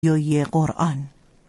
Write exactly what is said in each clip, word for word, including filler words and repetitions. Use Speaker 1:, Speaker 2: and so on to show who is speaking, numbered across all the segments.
Speaker 1: رادیویی قرآن.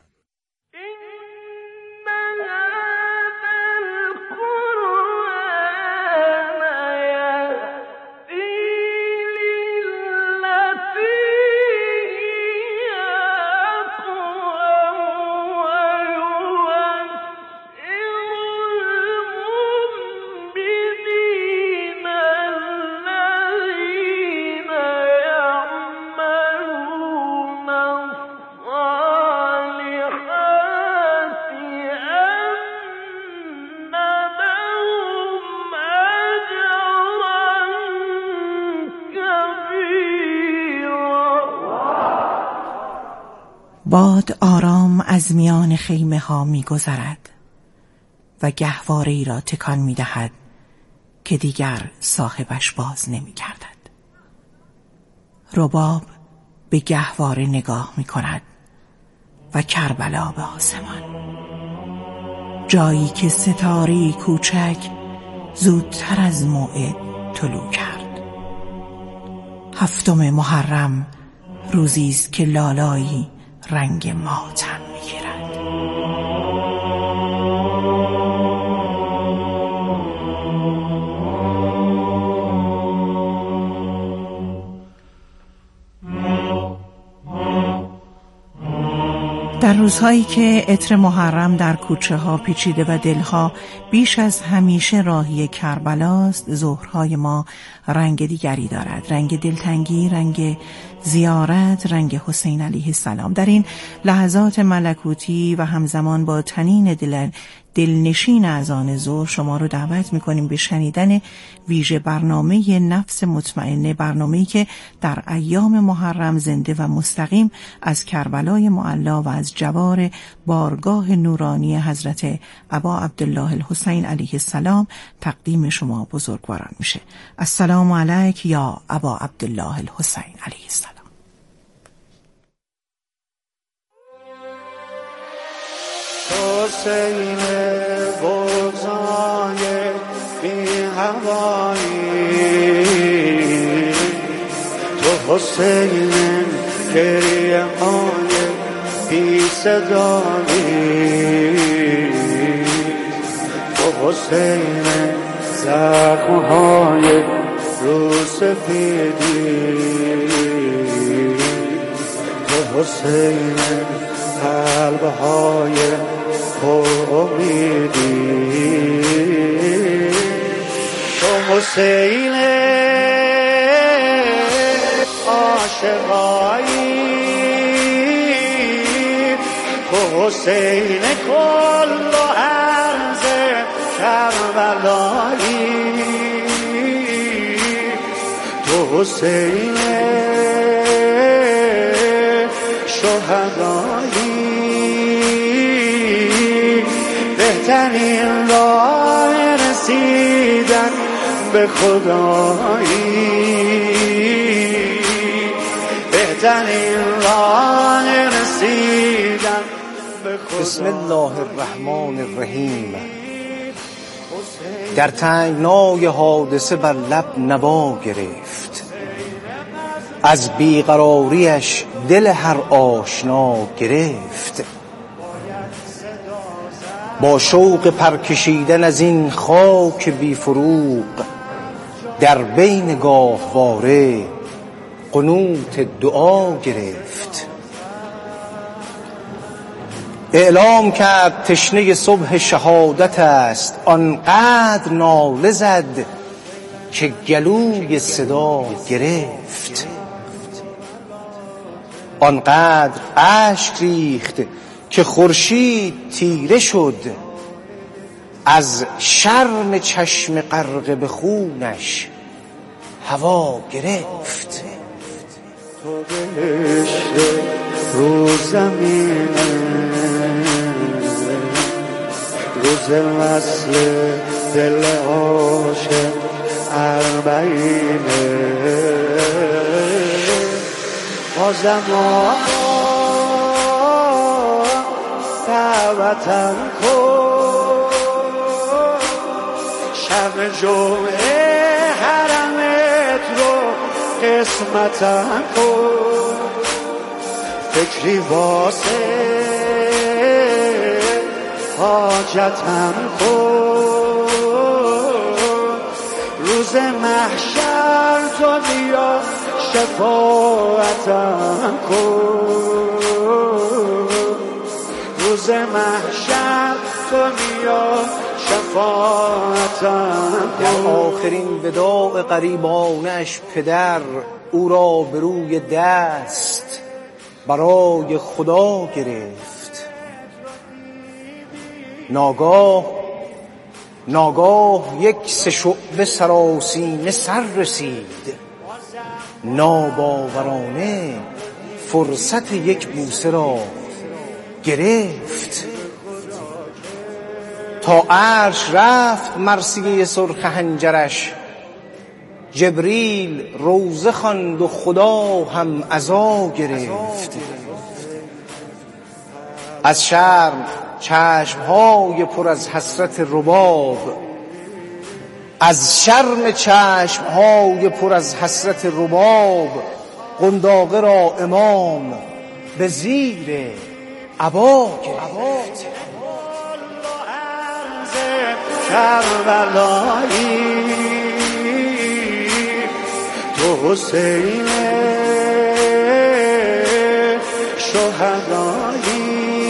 Speaker 1: باد آرام از میان خیمه ها می گذرد و گهواره‌ای را تکان می دهد که دیگر صاحبش باز نمی گردد. رباب به گهواره نگاه می کند و کربلا به آسمان، جایی که ستاره‌ای کوچک زودتر از موعد طلوع کرد. هفتم محرم روزی است که لالایی رنگ ماتم می‌گیرد. در روزهایی که عطر محرم در کوچه ها پیچیده و دلها بیش از همیشه راهی کربلاست، ظهرهای ما رنگ دیگری دارد، رنگ دلتنگی، رنگ زیارت، رنگ حسین علیه السلام. در این لحظات ملکوتی و همزمان با طنین دل دلنشین اذان ظهر شما رو دعوت می‌کنیم به شنیدن ویژه برنامه نفس مطمئنه، برنامه‌ای که در ایام محرم زنده و مستقیم از کربلای معلا و از جوار بارگاه نورانی حضرت ابا عبدالله الحسین علیه السلام تقدیم شما بزرگواران میشه. السلام علیک یا ابا عبدالله الحسین علیه السلام.
Speaker 2: حسین بغضای بی هوایی، تو حسین گریه های بی صدایی، تو حسین زخم های رو سفیدی، تو حسین قلب های پر امیدی، تو حسین عاشقایی، تو حسین کل و عرض کربلایی، تو حسین شهدایی، بهترین راه رسیدن به خدایی، بهترین راه رسیدن به خدایی.
Speaker 3: بسم الله الرحمن الرحیم. در تنگنای حادثه بر لب نوا گرفت، از بیقراریش دل هر آشنا گرفت. با شوق پرکشیدن از این خاک بی فروغ، در بین گاهواره قنوت دعا گرفت. اعلام کرد تشنه صبح شهادت است، آنقدر ناله زد که گلوی صدا گرفت. آنقدر اشک ریخت که خورشید تیره شد، از شرم چشم غرق به خونش هوا گرفت.
Speaker 2: تو بهشت رو زمین، روز وصل دل عاشق اربعینه، بازم دعوتم کن، شب جمعه حرمت رو قسمتم کن، فکری واسه حاجتم کن، روز محشر تو بیا شفاعتم کن، روز محشر تو بیا شفاعتم کن.
Speaker 3: در آخرین وداع غریبانش پدر او را به روی دست برای خدا گرفت. ناگاه ناگاه یک سه شعبه سراسیمه سر رسید، ناباورانه فرصت یک بوسه را گرفت. تا عرش رفت مرثیه سرخ حنجرش، جبریل روزه خواند و خدا هم عزا گرفت. از شرم چشمهای پر از حسرت رباب، از شرم چشمهای پر از حسرت رباب، قنداقه را امام به زیر عبا گرفت.
Speaker 2: کربلایی تو حسین شهدایی،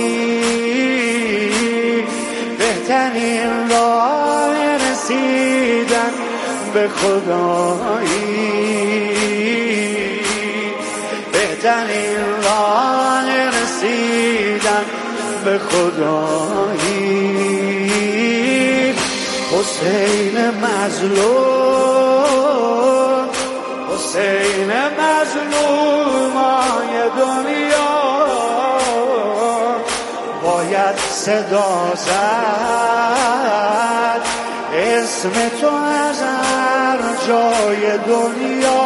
Speaker 2: بهترین راه رسیدن به خدایی، بهترین راه رسیدن به خدایی. حسین مظلوم، حسین مظلومای دنیا، باید صدا زد اسم تو از هر جای دنیا،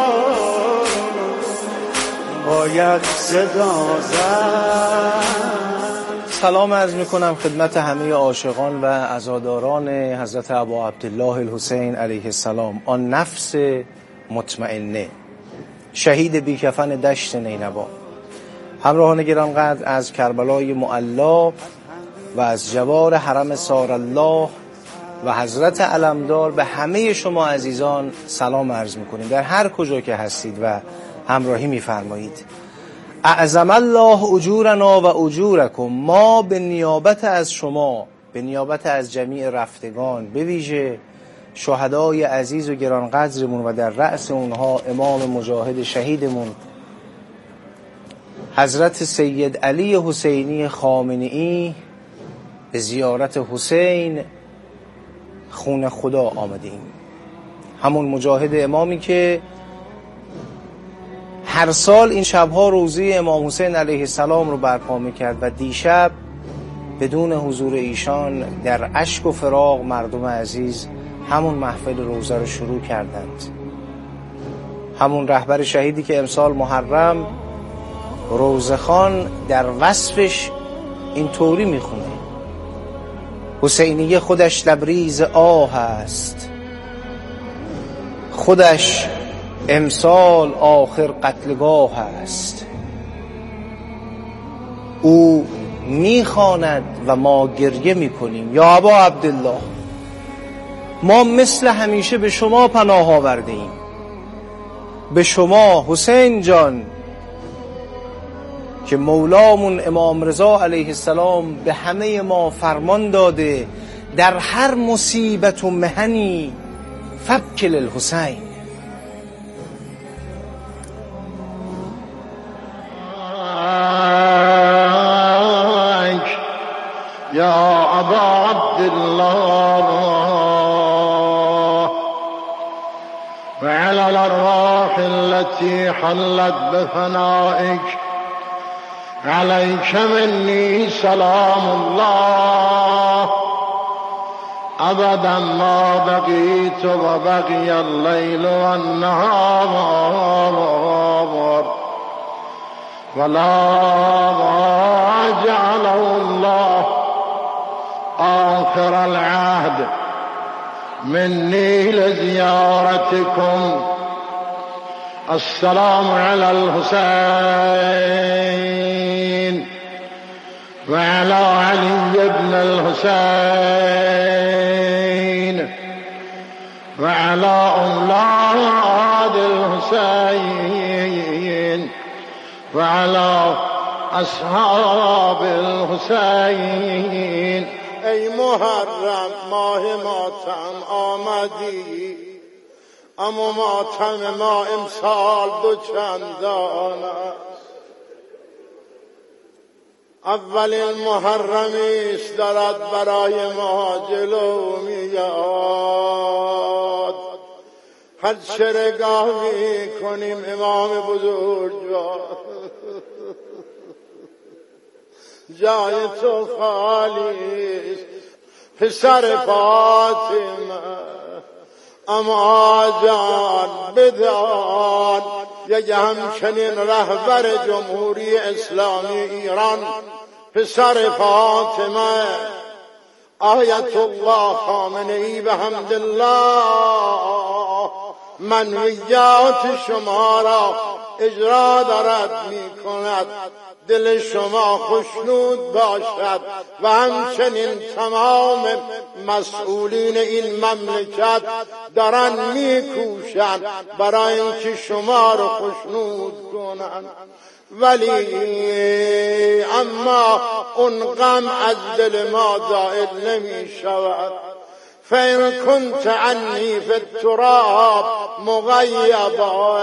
Speaker 2: باید صدا زد.
Speaker 3: سلام عرض میکنم خدمت همه عاشقان و عزاداران حضرت ابا عبدالله الحسین علیه السلام، آن نفس مطمئنه، شهید بیکفن دشت نینوا. همراهان گرانقدر، از کربلای معلا و از جوار حرم سارالله و حضرت علمدار به همه شما عزیزان سلام عرض میکنیم، در هر کجا که هستید و همراهی میفرمایید. اعظم الله اجورنا و اجورکم، ما به نیابت از شما، به نیابت از جمیع رفتگان، به ویژه شهدای عزیز و گرانقدرمون و در رأس اونها امام مجاهد شهیدمون حضرت سید علی حسینی خامنه‌ای، به زیارت حسین خون خدا آمدیم. همون مجاهد امامی که هر سال این شبها روزه امام حسین علیه السلام رو برپا میکرد و دیشب بدون حضور ایشان در اشک و فراق مردم عزیز همون محفل روزه رو شروع کردند. همون رهبر شهیدی که امسال محرم روزه خان در وصفش اینطوری میخونه: حسینیه خودش لبریز آه است، خودش امسال آخر قتلگاه است. او میخواند و ما گریه میکنیم. یا ابا عبدالله، ما مثل همیشه به شما پناه آورده ایم، به شما حسین جان که مولامون امام رضا علیه السلام به همه ما فرمان داده در هر مصیبت و محنی فبکل الحسین.
Speaker 4: یا ابا عبدالله وعلى الارواح التي حلت بفنائك عليك مني سلام الله ابدا ما بقيت وبقي الليل والنهار ولا جعله الله آخر العهد مني لزيارتكم السلام على الحسين وعلى علي بن الحسين وعلى أولاد الحسين وعلى أصحاب الحسين. ای محرم ماه ماتم آمدی، اما ماتم ما امسال دو چندان است. اولین محرمی است دارد برای ما جلو میاد. هر چرگاه می کنیم امام بزرگوار جای تو خالی است. پسر فاطمه اما جان بدان یک همچنین رهبر جمهوری اسلامی ایران پسر فاطمه آیت الله خامنه‌ای به حمدالله منویات شما را اجرا دارد می کند. دل شما خوشنود باشد و همچنین تمام مسئولین این مملکت دارن میکوشند برای اینکه شما رو خوشنود کنند. ولی اما اون غم از دل ما زائد نمی شود. فإن كنت عني في التراب مغيبا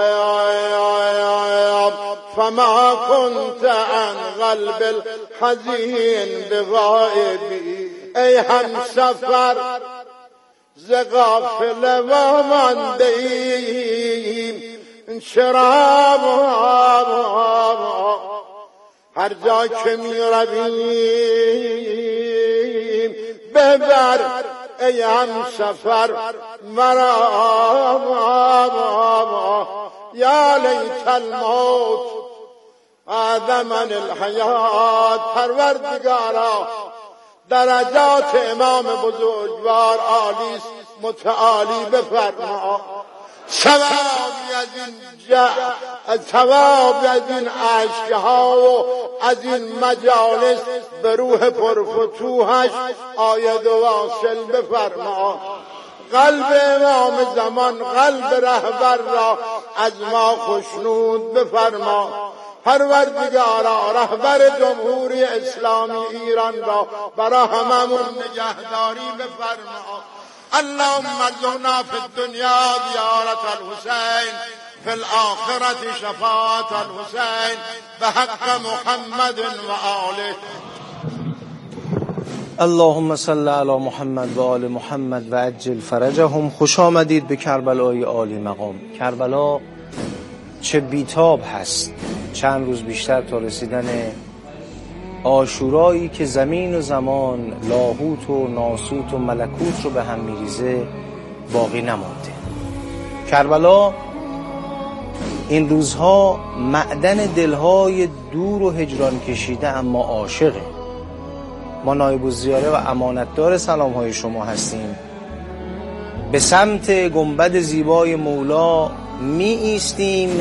Speaker 4: فما كنت عن قلب الحزين بغائبي. ای هم سفر ز غافله و مانده‌ایم، چرا هر جا که می رویم ببر ای هم سفر مرا. یا لیت الموت بعد من الحیات. پروردگارا درجات امام بزرگوار عالی است، متعالی بفرما. ثوابی از این جا ثوابی از این عشقها و از این مجالس به روح پرفتوحش آید و واصل بفرما. قلب امام زمان قلب رهبر را از ما خوشنود بفرما. پروردگارا رهبر جمهوری اسلامی ایران را برای هممون نگهداری بفرما. اللهم ارزقنا في الدنيا زيارة الحسين، في الآخرة شفاعة الحسين بحق محمد وآله.
Speaker 3: اللهم صل علی محمد و آل محمد و عجل فرجهم. خوش آمدید به کربلای عالی مقام. کربلا چه بیتاب هست. چند روز بیشتر تا رسیدن عاشورایی که زمین و زمان لاهوت و ناسوت و ملکوت رو به هم میریزه باقی نمانده. کربلا این روزها معدن دلهای دور و هجران کشیده اما عاشقه. ما نایب الزیاره و امانتدار سلامهای شما هستیم. به سمت گنبد زیبای مولا می ایستیم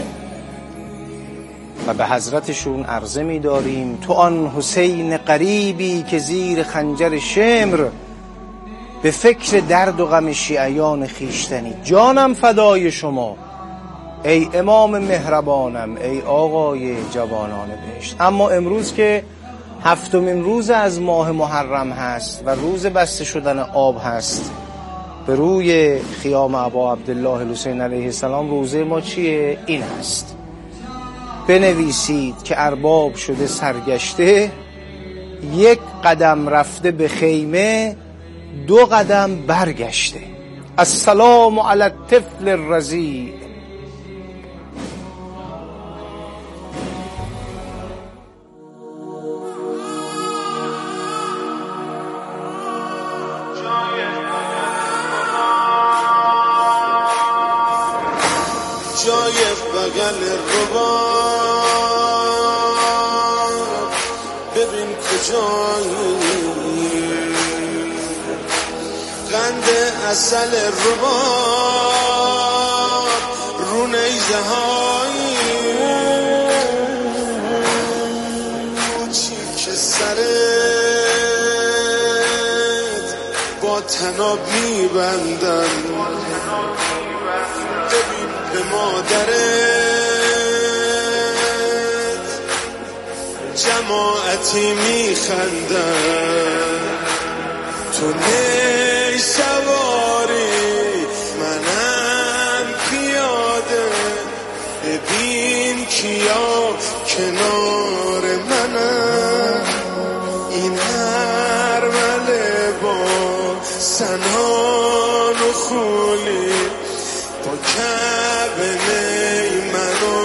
Speaker 3: و به حضرتشون عرضه می داریم تو آن حسین قریبی که زیر خنجر شمر به فکر درد و غم شیعیان خیشتنی. جانم فدای شما ای امام مهربانم، ای آقای جوانان بهشت. اما امروز که هفتمین روز از ماه محرم هست و روز بسته شدن آب هست به روی خیام ابا عبدالله الحسین علیه السلام، روزه ما چیه؟ این هست: بنویسید که ارباب شده سرگشته، یک قدم رفته به خیمه، دو قدم برگشته. السلام علی الطفل الرضیع.
Speaker 2: جای بغل رباب ببین کجایی، قند اصل رباب رو نیزه هایی چی که سرت با تناب میبندن ببین به مادرت جماعتی میخندن تو نی سواری منم پیاده ببین کیا کنار منم این هرمله با سنان و خولی با کبنه منو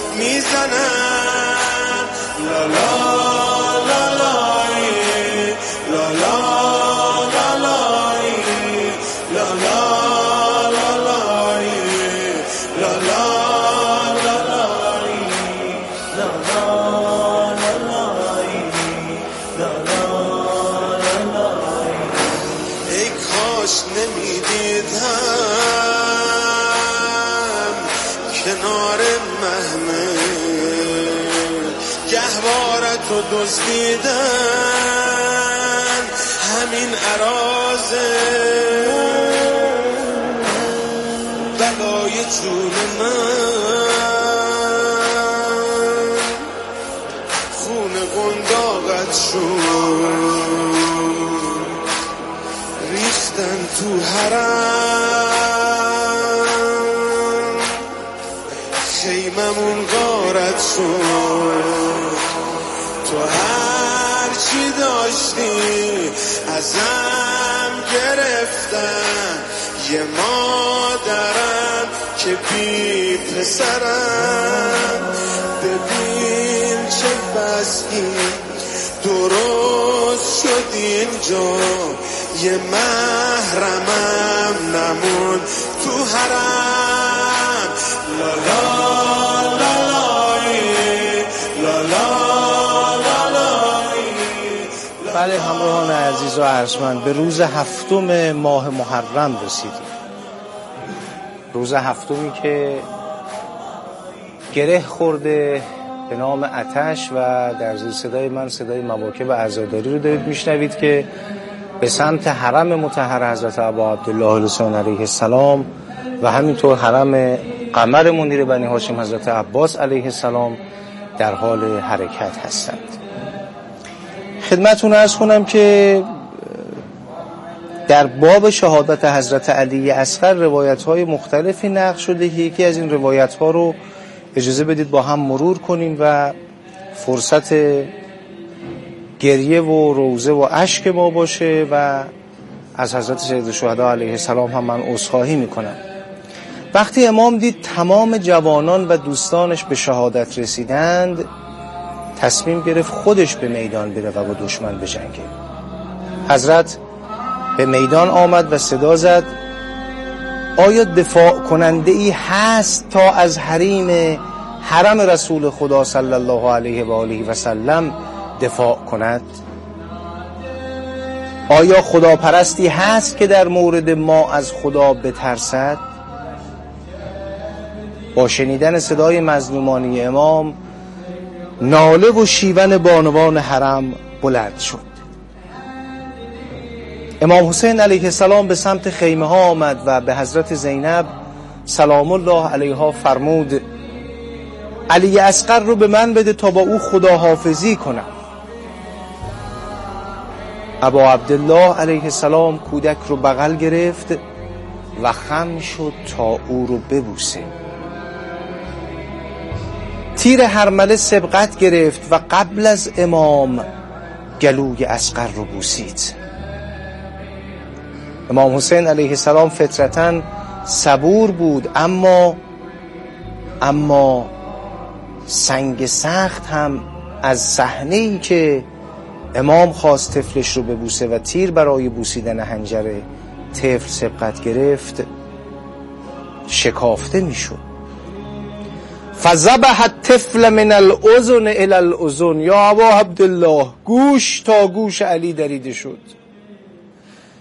Speaker 2: میزنن لا لا لا لای لا لا لا لای لا لا لا لای لا لا لا لای لا لا لا لای لا لا لا لای ای کاش نمیدیدم کنار محمل گهوارت رو دزدیدن همین عرازه بلای جون من خون قنداقت شد ریختن تو حرم خیممون غارت شد تو هر چی داشتی ازم گرفتن یه مادرم که بی پسرم ببین چه وضعی درست شد اینجا یه محرمم نمون تو حرم لا لا لا لای لا لا لا لای.
Speaker 3: بله همراهان عزیز و ارجمند، به روز هفتم ماه محرم رسیدیم. روز هفتمی که گره خورده به نام آتش و در زیر صدای من صدای مواکب عزاداری رو دارید میشنوید که به سمت حرم مطهر حضرت ابا عبدالله الحسین علیه السلام و همینطور حرم قمر منیر بنی هاشم حضرت عباس علیه السلام در حال حرکت هستند. خدمتتون عرض کنم که در باب شهادت حضرت علی اصغر روایت‌های مختلفی نقل شده. یکی از این روایت‌ها رو اجازه بدید با هم مرور کنیم و فرصت گریه و روزه و اشک ما باشه و از حضرت سید الشهدا علیه السلام هم من عذرخواهی میکنم. وقتی امام دید تمام جوانان و دوستانش به شهادت رسیدند، تصمیم گرفت خودش به میدان بره و با دشمن بجنگه. حضرت به میدان آمد و صدا زد آیا دفاع کننده ای هست تا از حریم حرم رسول خدا صلی الله علیه و آله و سلم دفاع کند؟ آیا خداپرستی هست که در مورد ما از خدا بترسد؟ با شنیدن صدای مظلومانی امام ناله و شیون بانوان حرم بلند شد. امام حسین علیه السلام به سمت خیمه ها آمد و به حضرت زینب سلام الله علیها فرمود علی اصغر رو به من بده تا با او خداحافظی کنم. ابا عبدالله علیه السلام کودک رو بغل گرفت و خم شد تا او رو ببوسه. تیر هرمله سبقت گرفت و قبل از امام گلوی اصغر رو بوسید. امام حسین علیه السلام فطرتاً صبور بود، اما اما سنگ سخت هم از صحنه‌ای که امام خواست طفلش رو ببوسه و تیر برای بوسیدن حنجر طفل سبقت گرفت شکافته میشد. فذبح الطفل من الاذن الى الاذن، یا ابا عبدالله، گوش تا گوش علی دریده شد.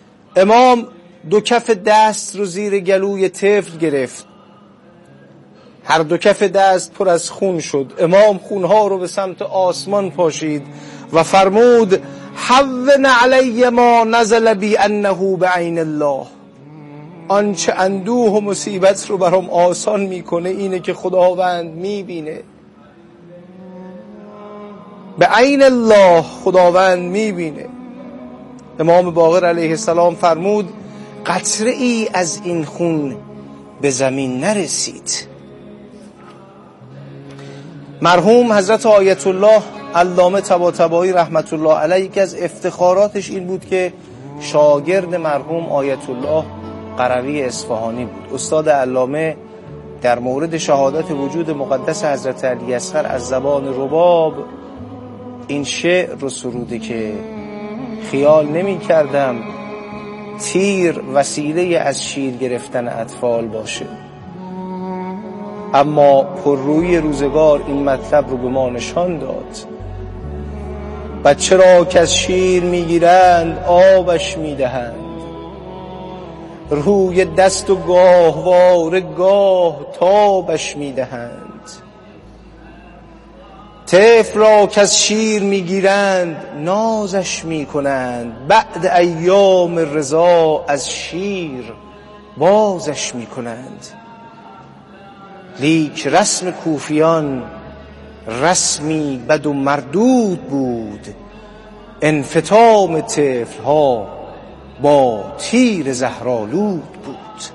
Speaker 3: امام دو کف دست رو زیر گلوی طفل گرفت هر دو کف دست پر از خون شد. امام خونها رو به سمت آسمان پاشید و فرمود هون علی ما نزل بی انه بعین الله. آنچه اندوه و مصیبت رو برام آسان میکنه اینه که خداوند میبینه. به عین الله خداوند میبینه. امام باقر علیه السلام فرمود قطره ای از این خون به زمین نرسید. مرحوم حضرت آیت الله علامه طباطبایی رحمت الله علیه یکی از افتخاراتش این بود که شاگرد مرحوم آیت الله قروی اصفهانی بود. استاد علامه در مورد شهادت وجود مقدس حضرت علی اصغر از زبان رباب این شعر رو سروده که خیال نمی کردم تیر وسیله از شیر گرفتن اطفال باشه، اما پررویی روزگار این مطلب رو به ما نشان داد. بچه را که از شیر میگیرند آبش میدهند، روی دست و گاهواره گاه تابش میدهند. طفل را که از شیر میگیرند نازش میکنند، بعد ایام رضا از شیر بازش میکنند. لیک رسم کوفیان رسمی بد و مردود بود، انفطام طفل ها با تیر زهرآلود بود.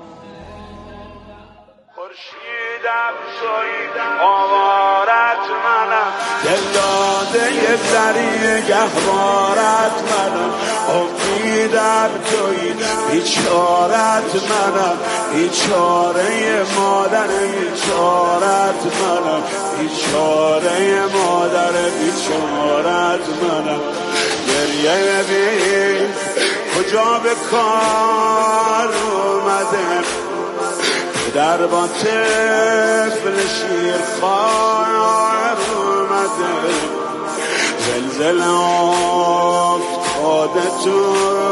Speaker 2: خورشیدم تویی آوارت منم، دل داده زری گهوارت منم. امیدم تویی بیچارت منم، بیچاره مادر بیچارت منم، بیچاره مادر بیچارت منم. گریه ببین کجا به کار اومده، در با طفل شیر خوار اومده. زلزل افتاده تو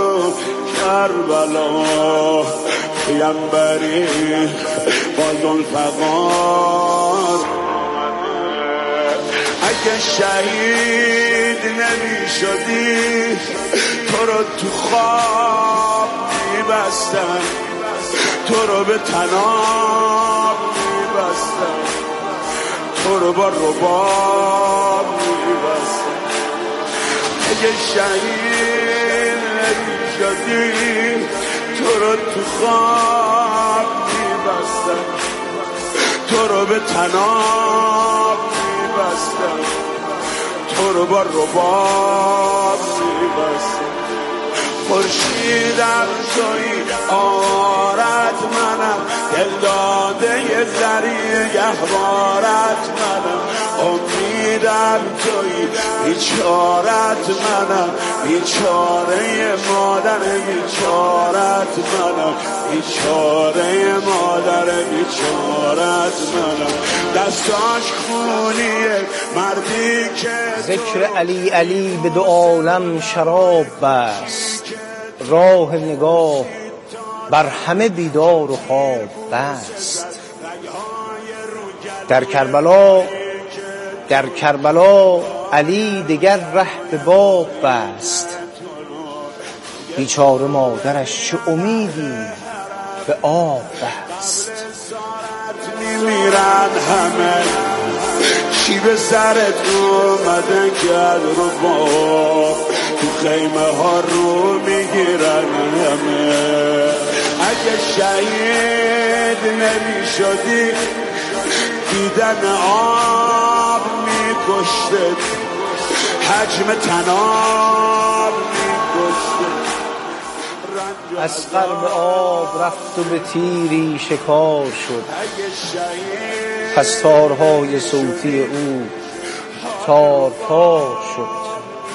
Speaker 2: کربلا، پیمبری با ذوالفقار اومده. اگه شهید نمی شدی تو رو تو خواب میبستن، تو رو به طناب میبستن، تو رو با رباب میبستن. اگه شهید نمیشدی تو رو تو خواب میبستن، تو رو به طناب میبستن، تو رو با رباب میبستن. خورشیدم تویی آوارت منم، دل داده زری گهوارت منم. امیدم تویی بیچارت منم، بیچاره مادر بیچارت منم، بیچاره مادر بیچارت منم. دستاش خونیه مردی که
Speaker 3: ذکر علی علی به دو عالم شراب بست، راه نگاه بر همه بیدار و خواب بست. در کربلا در کربلا علی دگر ره به باب بست، بیچاره مادرش چه امیدی به آب بست.
Speaker 2: میمیرن همه چی به سرت اومده کرد رو با، تو خیمه ها رو میگیرن همه. اگه شهید نمی شدی دیدن آب میکشته، حجم تناب میکشته.
Speaker 3: اصغر به آب رفت و به تیری شکار شد، پس تارهای صوتی او تار تار شد.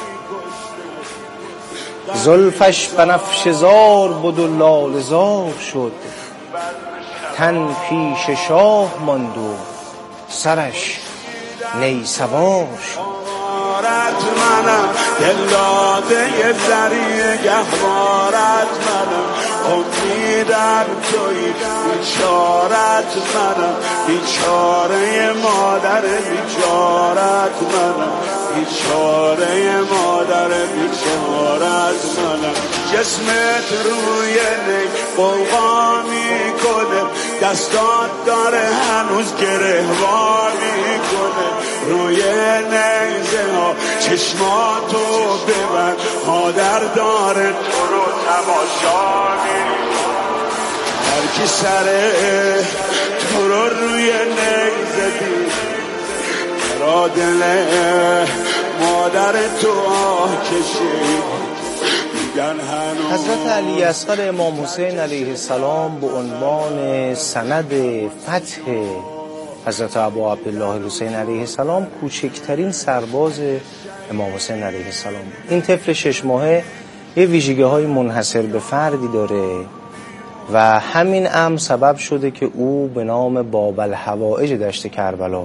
Speaker 3: زلفش بنفشه زار بود و لاله زار شد، تن پیش شاه ماند و سرش نی سوار شد.
Speaker 2: منم دل داده زری گهوارت منم. امیدم در توی بیچارت منم بیچاره مادر بیچارت منم بیچاره مادر بیچارت منم جسمت روی نی قوقا میکنه دستات داره هنوز گرهوار میکنه روی نیزه ها چشماتو ببند مادر داره تو رو تماشا میکنه هر کی سر تو رو روی نیزه دید را دل مادر تو آه کشید.
Speaker 3: حضرت علی اصغر امام حسین علیه السلام به عنوان سند فتح حضرت ابا عبدالله الحسین علیه السلام کوچکترین سرباز امام حسین علیه السلام. این طفل شش ماهه یه ویژگی های منحصر به فردی داره و همین امر سبب شده که او به نام باب الحوائج دشت کربلا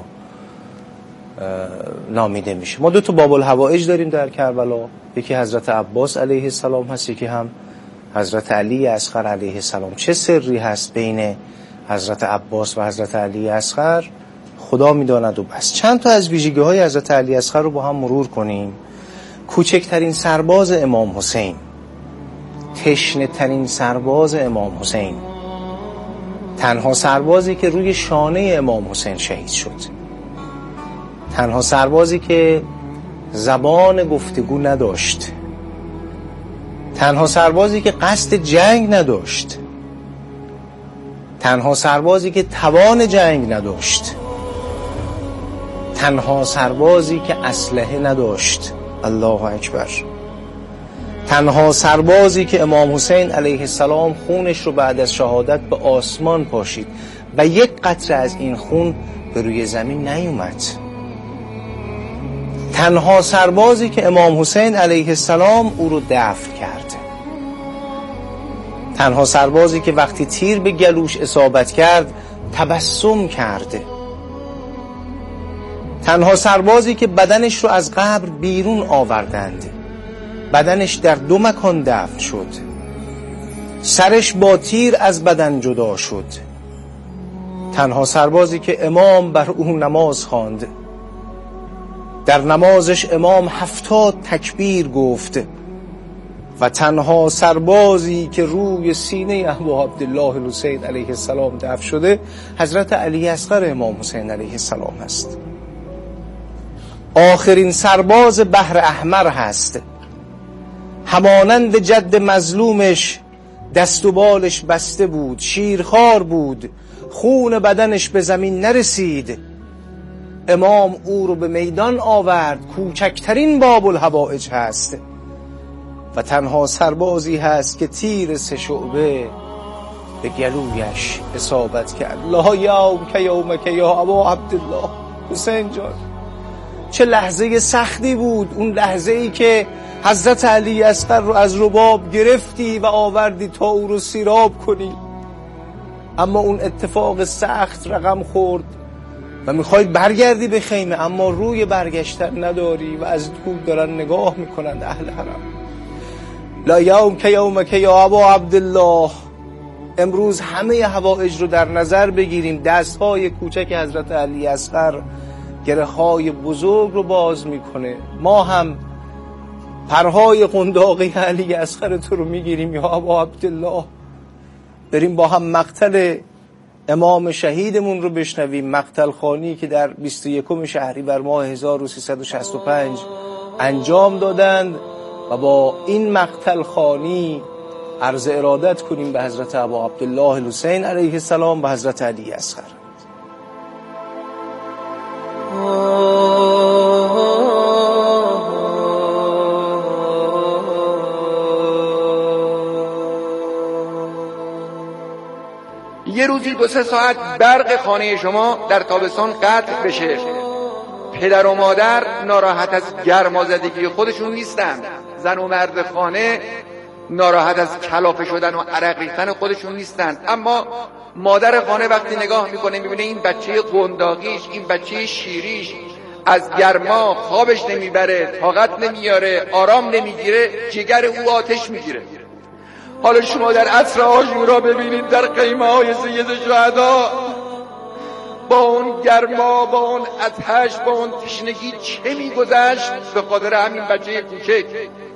Speaker 3: نامیده میشه. ما دو تا باب الحوائج داریم در کربلا، یکی حضرت عباس علیه السلام هست، یکی هم حضرت علی اصغر علیه السلام. چه سری هست بین حضرت عباس و حضرت علی اصغر خدا میداند و بس. چند تا از ویژگی های حضرت علی اصغر رو با هم مرور کنیم. کوچکترین سرباز امام حسین، تشنه ترین سرباز امام حسین، تنها سربازی که روی شانه امام حسین شهید شد، تنها سربازی که زبان گفتگو نداشت، تنها سربازی که قصد جنگ نداشت، تنها سربازی که توان جنگ نداشت، تنها سربازی که اسلحه نداشت. الله اکبر. تنها سربازی که امام حسین علیه السلام خونش رو بعد از شهادت به آسمان پاشید و یک قطره از این خون به روی زمین نیومد. تنها سربازی که امام حسین علیه السلام او رو دفن کرد. تنها سربازی که وقتی تیر به گلوش اصابت کرد تبسم کرده. تنها سربازی که بدنش رو از قبر بیرون آوردند، بدنش در دو مکان دفن شد، سرش با تیر از بدن جدا شد. تنها سربازی که امام بر او نماز خواند، در نمازش امام هفتاد تکبیر گفت و تنها سربازی که روی سینه ابا عبدالله الحسین علیه السلام دفن شده حضرت علی اصغر امام حسین علیه السلام هست. آخرین سرباز بحر احمر هست، همانند جد مظلومش دست و بالش بسته بود، شیرخوار بود، خون بدنش به زمین نرسید، امام او رو به میدان آورد. کوچکترین باب الحوائج هست و تنها سربازی هست که تیر سه شعبه به گلویش اصابت کرد. لا یوم که یومک یا ابا عبدالله حسین جان. چه لحظه سختی بود اون لحظه ای که حضرت علی اصغر رو از رباب گرفتی و آوردی تا او رو سیراب کنی، اما اون اتفاق سخت رقم خورد و میخواید برگردی به خیمه اما روی برگشتن نداری و از دور دارن نگاه میکنند اهل حرم. لا یوم که یومک یا ابا عبدالله. امروز همه حوائج رو در نظر بگیریم. دستهای کوچک حضرت علی اصغر گره های بزرگ رو باز میکنه. ما هم پرهای قنداقی علی اصغر تو رو میگیریم یا ابا عبدالله، بریم با هم مقتل امام شهیدمون رو بشنویم. مقتل خوانی که در بیست و یکم شهریور ماه هزار و سیصد و شصت و پنج انجام دادند و با این مقتل خوانی عرض ارادت کنیم به حضرت ابا عبدالله الحسین علیه السلام و حضرت علی اصغر.
Speaker 5: یه روزی دو سه ساعت برق خانه شما در تابستان قطع بشه، پدر و مادر ناراحت از گرمازدگی خودشون نیستن، زن و مرد خانه ناراحت از کلافه شدن و عرق ریختن خودشون نیستن، اما مادر خانه وقتی نگاه میکنه میبینه این بچه قنداقیش، این بچه شیریش از گرما خوابش نمیبره، طاقت نمیاره، آرام نمیگیره، جگر او آتش میگیره. حالا شما در عصر عاشورا ببینید در خیمه های سید شهدا با اون گرما، با اون آتش، با اون تشنگی چه میگذشت به خاطر همین بچه کوچک.